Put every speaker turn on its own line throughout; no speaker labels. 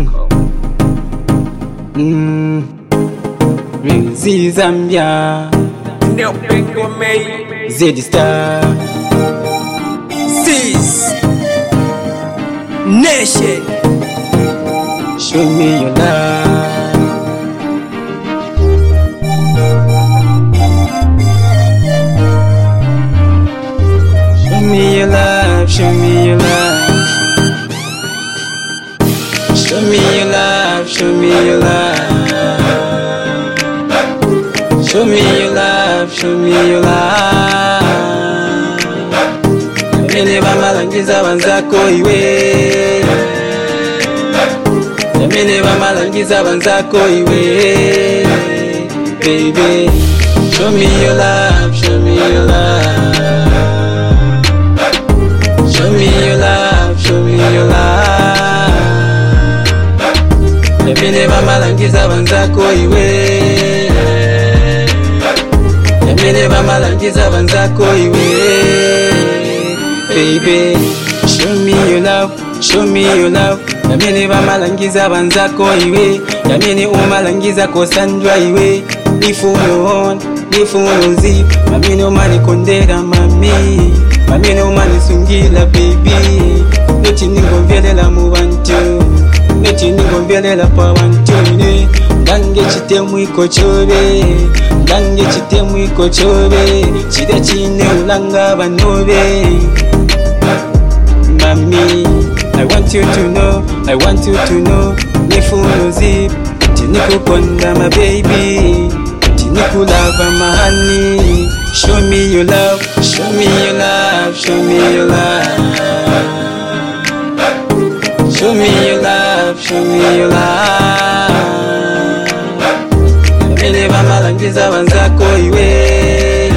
Music Zambia, Zeddy Star,
Sis Nation.
show me your love. Show me your love, show me your love. Show me your love, show me your love. Show me your love, show me your love. Yamene bamalangiza banzako iwe. Yamene bamalangiza banzako iwe. Baby, show me your love, show me your love. Show me your love, show me your love. Yamene bamalangiza banzako iwe. Yamene bamalangiza banzako iwe. Baby, show me your love, show me your love. Yamene bamalangiza banzako iwe. Yamene umalangiza kosandwa iwe. Nifuno on, nifuno zip. Yamene umani kondera mami. Yamene umani sungila baby. Noti ningovelela mu bantu. Noti ningovelela pa bantu ne. Ndange chitemu iko chobe. Ndange chitemu iko chobe. Chida chine ulanga banobe. Mami, I want you to know, I want you to know. Nifuno zip, tiniku konda my baby. Tiniku lava my honey. Show me your love, show me your love, show me your love. Show me your love, show me your love. Yamene bamalangiza banzako iwe.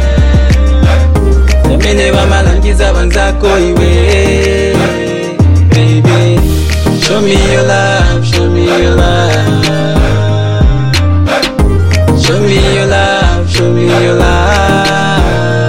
Yamene bamalangiza banzako iwe. Baby, show me your love, show me your love. Show me your love, show me your love.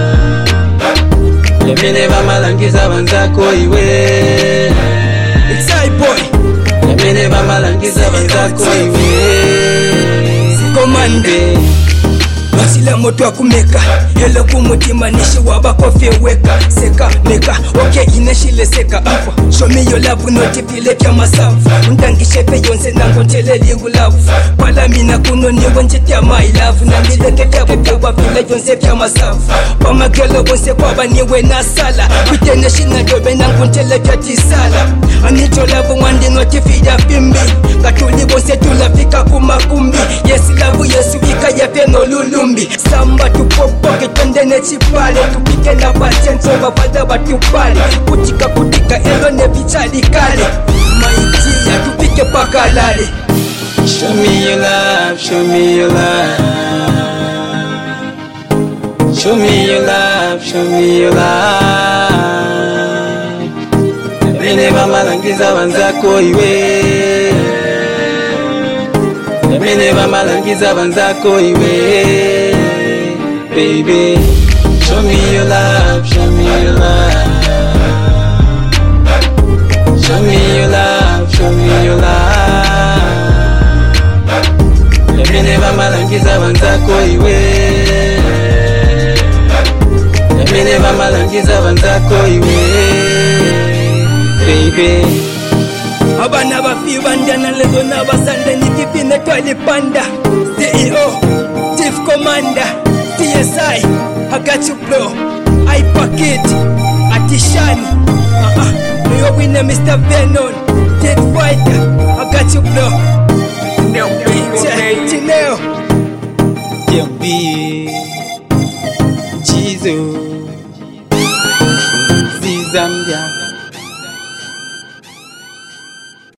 Yamene bamalangiza banzako iwe.
It's I boy
Yamene bamalangiza banzako iwe.
Komande Basila moto akumeka Hello kumutima nishi wabakofe weka Seka meka okay ineshile seka mfo Show me your love notipile kya masafu Undangishe pe yonse nango nteleli ulafu Pala mina kuno niwe njitia my love Nambile kekya wekewa vile yonse kya masafu Pamagelo wonse kwaba niwe nasala Kuteneshi na dobe nango ntele kya tisala Anito love wandi notifida pimbi Katuli wonse tulafika kumakumbi Yes love yesu wika yepe no lulumbi Samba tupopo kitendene chipale Tupike na batenso wafada watupale Kutika kutika elo ne vichali kale Maitia tupike pakalale.
Show me your love, show me your love. Show me your love, show me your love. Yamene bamalangiza banzako iwe. Yamene bamalangiza banzako iwe. Baby, show me your love, show me your love. Show me your love, show me your love. Yamene bamalangiza banzako iwe. Yamene bamalangiza banzako iwe. Baby,
Abana bafi bandana lezo na basande nikipine twali panda. CEO, Chief Commander, TSI, I got you bro. I packet, Atishani. You winner Mr. Venom, Dead Fighter, I got you bro. Chineo.
JB, Jesus.